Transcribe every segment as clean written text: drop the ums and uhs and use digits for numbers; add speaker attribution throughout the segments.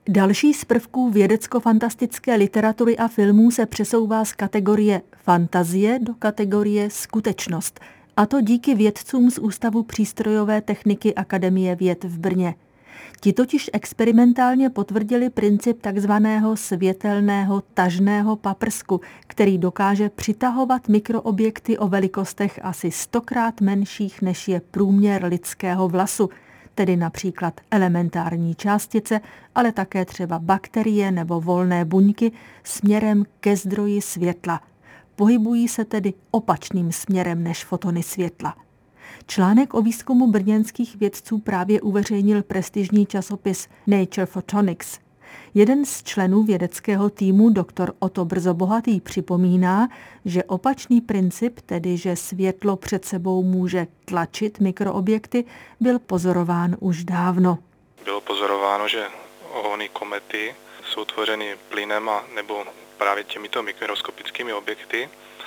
Speaker 1: Další z prvků vědecko-fantastické literatury a filmů se přesouvá z kategorie fantazie do kategorie skutečnost. A to díky vědcům z Ústavu přístrojové techniky Akademie věd v Brně. Ti totiž experimentálně potvrdili princip takzvaného světelného tažného paprsku, který dokáže přitahovat mikroobjekty o velikostech asi 100krát menších, než je průměr lidského vlasu, tedy například elementární částice, ale také třeba bakterie nebo volné buňky směrem ke zdroji světla. Pohybují se tedy opačným směrem než fotony světla. Článek o výzkumu brněnských vědců právě uveřejnil prestižní časopis Nature Photonics. Jeden z členů vědeckého týmu, doktor Otto Brzobohatý, připomíná, že opačný princip, tedy že světlo před sebou může tlačit mikroobjekty, byl pozorován už dávno.
Speaker 2: Bylo pozorováno, že ohony komety jsou tvořeny plynem a nebo právě těmito mikroskopickými objekty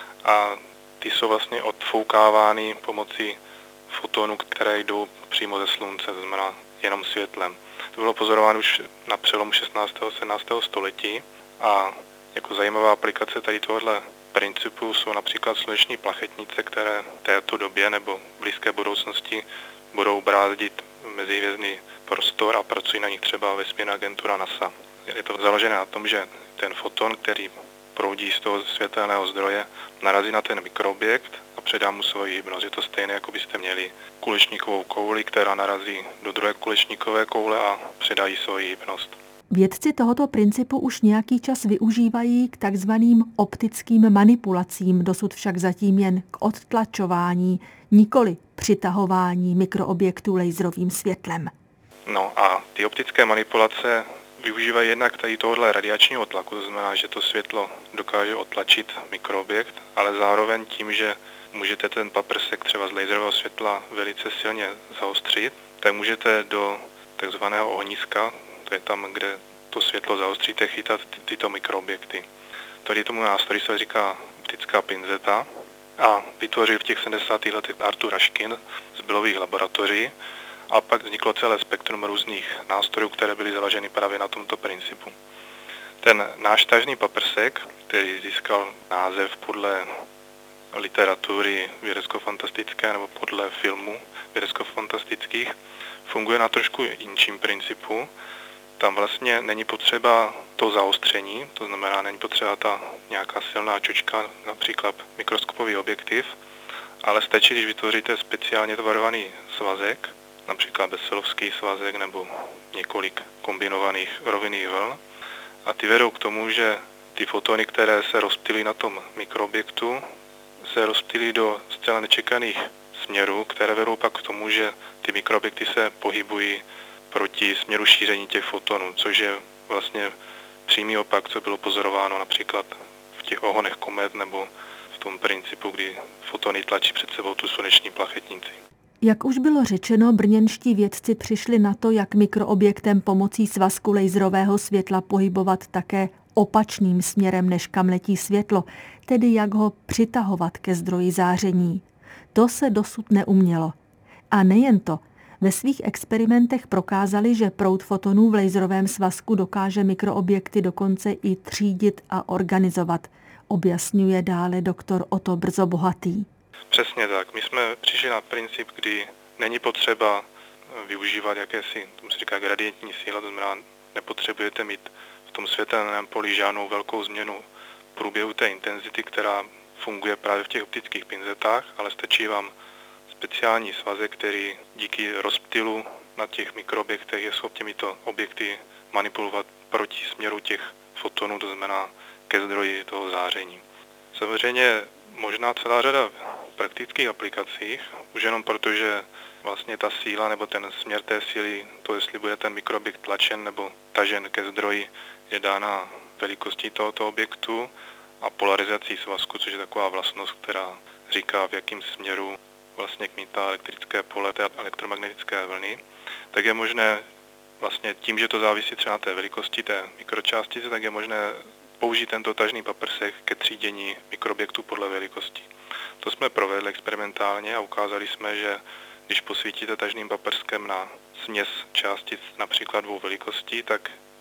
Speaker 2: a ty jsou vlastně odfoukávány pomocí fotonů, které jdou přímo ze slunce, to znamená jenom světlem. To bylo pozorováno už na přelomu 16. a 17. století a jako zajímavá aplikace tady tohohle principu jsou například sluneční plachetnice, které v této době nebo v blízké budoucnosti budou brázdit mezihvězdný prostor a pracují na nich třeba vesmírná agentura NASA. Je to založené na tom, že ten foton, který proudí z toho světelného zdroje, narazí na ten mikroobjekt a předá mu svoji hybnost. Je to stejné, jako byste měli kulečníkovou kouli, která narazí do druhé kulečníkové koule a předají svoji hybnost.
Speaker 1: Vědci tohoto principu už nějaký čas využívají k takzvaným optickým manipulacím, dosud však zatím jen k odtlačování, nikoli přitahování mikroobjektů laserovým světlem.
Speaker 2: No a ty optické manipulace využívají jednak tady tohohle radiačního tlaku, to znamená, že to světlo dokáže otlačit mikroobjekt, ale zároveň tím, že můžete ten paprsek třeba z laserového světla velice silně zaostřit, tak můžete do takzvaného ohniska, to je tam, kde to světlo zaostříte, chytat tyto mikroobjekty. Tady tomu nástroji se říká optická pinzeta a vytvořil v těch 70. letech Arthur Ashkin z Bellových laboratoří a pak vzniklo celé spektrum různých nástrojů, které byly založeny právě na tomto principu. Ten náš tažný paprsek, který získal název podle literatury vědecko-fantastické nebo podle filmů vědecko-fantastických, funguje na trošku jinším principu. Tam vlastně není potřeba to zaostření, to znamená, není potřeba ta nějaká silná čočka, například mikroskopový objektiv, ale stačí, když vytvoříte speciálně tvarovaný svazek, například Besselovský svazek nebo několik kombinovaných rovinných vln, a ty vedou k tomu, že ty fotony, které se rozptýlí na tom mikroobjektu, se rozptýlí do zcela nečekaných směrů, které vedou pak k tomu, že ty mikroobjekty se pohybují proti směru šíření těch fotonů, což je vlastně přímý opak, co bylo pozorováno například v těch ohonech komet nebo v tom principu, kdy fotony tlačí před sebou tu sluneční plachetnici.
Speaker 1: Jak už bylo řečeno, brněnští vědci přišli na to, jak mikroobjektem pomocí svazku laserového světla pohybovat také opačným směrem, než kam letí světlo, tedy jak ho přitahovat ke zdroji záření. To se dosud neumělo. A nejen to, ve svých experimentech prokázali, že proud fotonů v laserovém svazku dokáže mikroobjekty dokonce i třídit a organizovat, objasňuje dále doktor Otto Brzobohatý.
Speaker 2: Přesně tak. My jsme přišli na princip, kdy není potřeba využívat jakési, tomu se říká gradientní síla, to znamená, nepotřebujete mít v tom světelném poli žádnou velkou změnu v průběhu té intenzity, která funguje právě v těch optických pinzetách, ale stačí vám speciální svazek, který díky rozptylu na těch mikroobjektech je schopný těmito objekty manipulovat proti směru těch fotonů, to znamená ke zdroji toho záření. Samozřejmě možná celá řada praktických aplikacích, už jenom proto, že vlastně ta síla nebo ten směr té síly, to jestli bude ten mikroobjekt tlačen nebo tažen ke zdroji, je dána velikostí tohoto objektu a polarizací svazku, což je taková vlastnost, která říká, v jakém směru vlastně kmítá elektrické pole té elektromagnetické vlny, tak je možné vlastně tím, že to závisí třeba na té velikosti té mikročástice, tak je možné použít tento tažný paprsek ke třídění mikroobjektů podle velikosti. To jsme provedli experimentálně a ukázali jsme, že když posvítíte tažným paprskem na směs částic například dvou velikostí, tak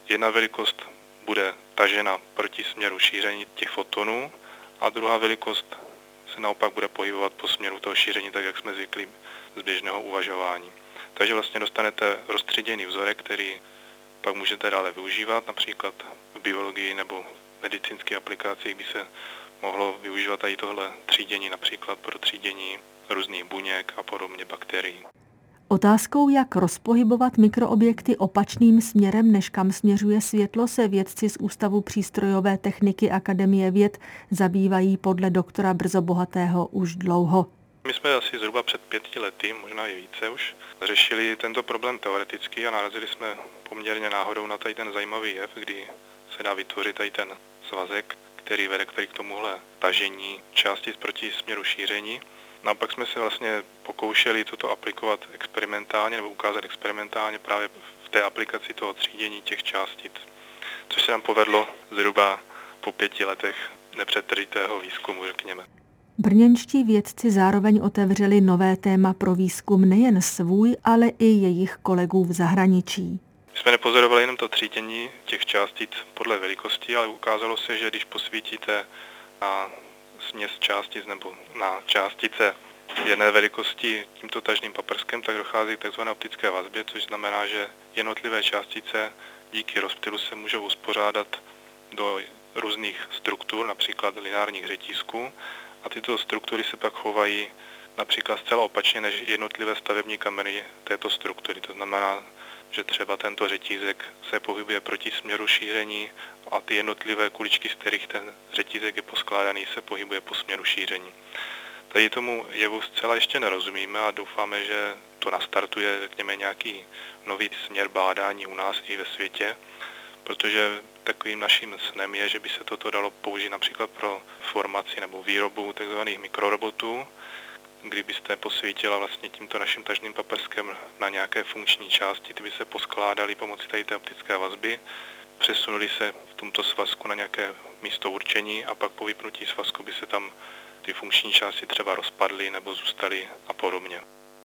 Speaker 2: jedna velikost bude tažena proti směru šíření těch fotonů a druhá velikost se naopak bude pohybovat po směru toho šíření, tak jak jsme zvykli z běžného uvažování. Takže vlastně dostanete roztříděný vzorek, který pak můžete dále využívat, například v biologii nebo medicínských aplikacích by se mohlo využívat tady tohle třídění, například pro třídění různých buněk a podobně bakterií.
Speaker 1: Otázkou, jak rozpohybovat mikroobjekty opačným směrem, než kam směřuje světlo, se vědci z Ústavu přístrojové techniky Akademie věd zabývají podle doktora Brzobohatého už dlouho.
Speaker 2: My jsme asi zhruba před 5 lety, možná i více už, řešili tento problém teoreticky a narazili jsme poměrně náhodou na tady ten zajímavý jev, kdy se dá vytvořit tady ten svazek, který vede k tomuhle tažení částic proti směru šíření. No a pak jsme se vlastně pokoušeli toto aplikovat experimentálně nebo ukázat experimentálně právě v té aplikaci toho třídění těch částic, což se nám povedlo zhruba po 5 letech nepřetržitého výzkumu, řekněme.
Speaker 1: Brněnští vědci zároveň otevřeli nové téma pro výzkum nejen svůj, ale i jejich kolegů v zahraničí.
Speaker 2: My jsme nepozorovali jenom to třídění těch částic podle velikosti, ale ukázalo se, že když posvítíte na směs částic nebo na částice jedné velikosti tímto tažným paprskem, tak dochází k tzv. Optické vazbě, což znamená, že jednotlivé částice díky rozptylu se můžou uspořádat do různých struktur, například lineárních řetízků, a tyto struktury se pak chovají například zcela opačně než jednotlivé stavební kameny této struktury. To znamená, že třeba tento řetízek se pohybuje proti směru šíření a ty jednotlivé kuličky, z kterých ten řetízek je poskládaný, se pohybuje po směru šíření. Tady tomu jevu zcela ještě nerozumíme a doufáme, že to nastartuje, řekněme, nějaký nový směr bádání u nás i ve světě, protože takovým naším snem je, že by se toto dalo použít například pro formaci nebo výrobu tzv. Mikrorobotů, kdybyste posvítila vlastně tímto naším tažným paprskem na nějaké funkční části, ty by se poskládaly pomocí tady té optické vazby, přesunuli se v tomto svazku na nějaké místo určení a pak po vypnutí svazku by se tam ty funkční části třeba rozpadly nebo zůstaly a podobně.